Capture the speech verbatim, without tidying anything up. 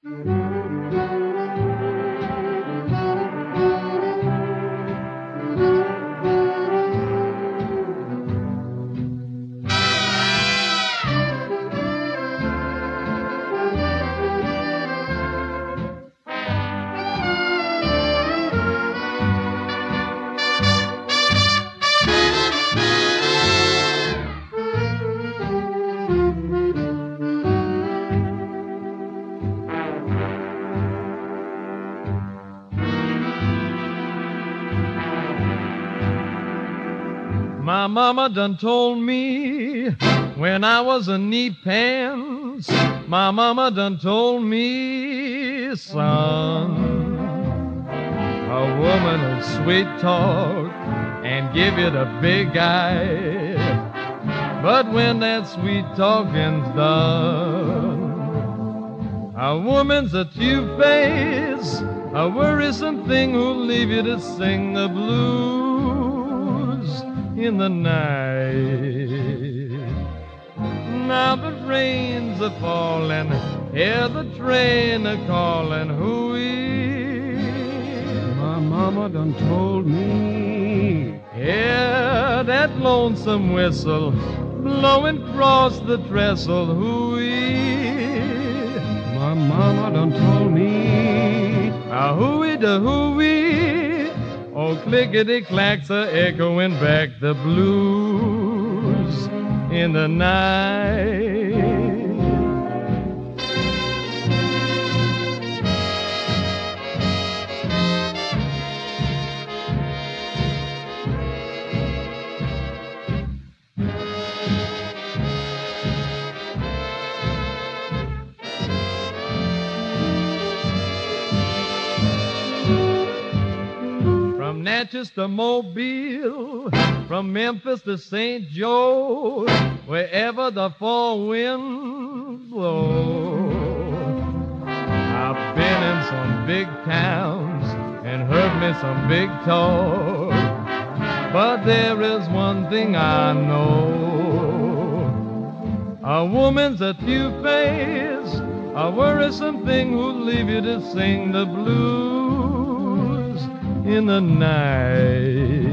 My mama done told me when I was a knee pants. My mama done told me, son, a woman will sweet talk and give you the big eye. But when that sweet talking's done, a woman's a two-face, a worrisome thing who'll leave you to sing the blues in the night. Now the rains are falling, hear the train a calling, hooey. My mama done told me, hear that lonesome whistle blowing across the trestle, hooey. My mama done told me, a hooey da hooey. Oh, clickety-clacks are echoing back the blues in the night. From Natchez to Mobile, from Memphis to Saint Joe, wherever the fall winds blow. I've been in some big towns and heard me some big talk, but there is one thing I know. A woman's a two-face, a worrisome thing who'll leave you to sing the blues in the night.